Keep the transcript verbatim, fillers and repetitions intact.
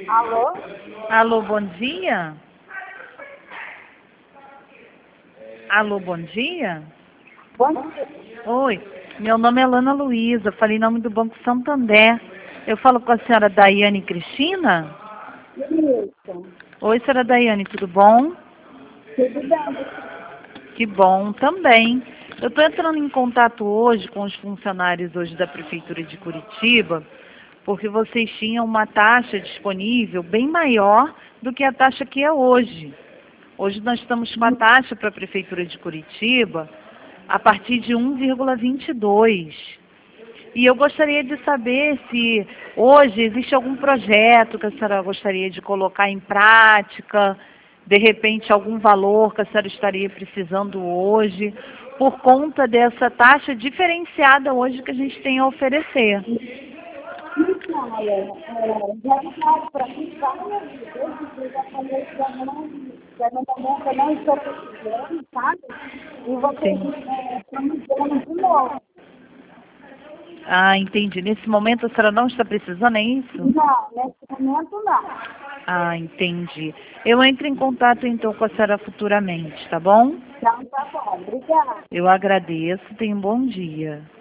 Alô? Alô, bom dia? Alô, bom dia? Bom dia. Oi, meu nome é Lana Luísa, falei em nome do Banco Santander. Eu falo com a senhora Daiane Cristina? Isso. Oi, senhora Daiane, tudo bom? Tudo bem? Que bom, também. Eu estou entrando em contato hoje com os funcionários hoje da Prefeitura de Curitiba, porque vocês tinham uma taxa disponível bem maior do que a taxa que é hoje. Hoje nós estamos com a taxa para a Prefeitura de Curitiba a partir de um vírgula vinte e dois. E eu gostaria de saber se hoje existe algum projeto que a senhora gostaria de colocar em prática, de repente algum valor que a senhora estaria precisando hoje, por conta dessa taxa diferenciada hoje que a gente tem a oferecer. Então, olha, é, já falaram para mim várias vezes, eu já falei que eu não, que no momento eu não estou precisando, sabe? E vocês Sim. é, estão me dando de novo. Ah, entendi. Nesse momento a senhora não está precisando, é isso? Não, nesse momento não. Ah, entendi. Eu entro em contato então com a senhora futuramente, tá bom? Então tá bom, obrigada. Eu agradeço. Tenha um bom dia.